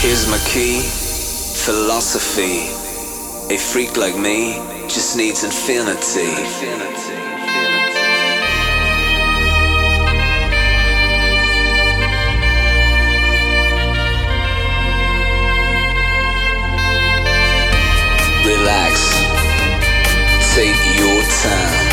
Here's my key, philosophy. A freak like me just needs infinity. Relax, take your time.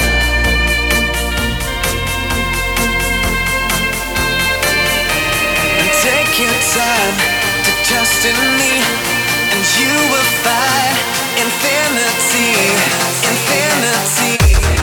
Take your time to trust in me, and you will find infinity, infinity.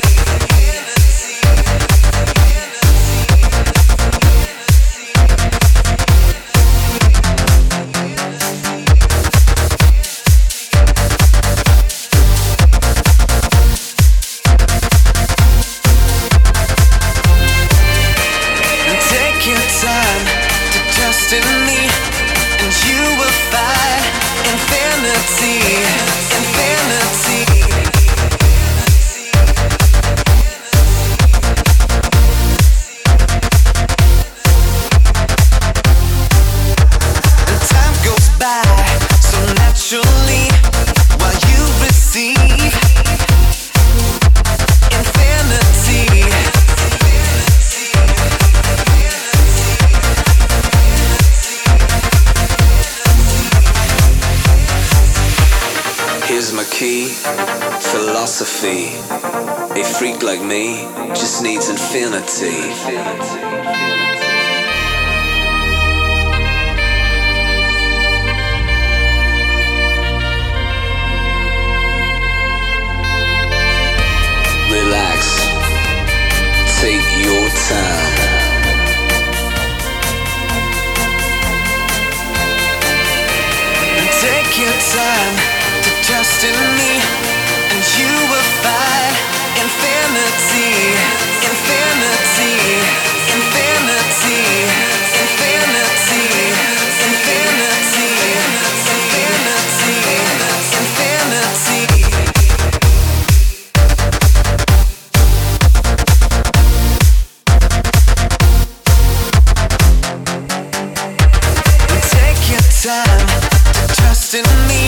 Take your time to trust in me, and you will find infinity, infinity. And time goes by so naturally while you receive infinity. Here's my key, philosophy. A freak like me just needs infinity. Relax, take your time. Take your time to trust in me, and you will find infinity, infinity, infinity, infinity, infinity, infinity, infinity. Take your time to trust in me,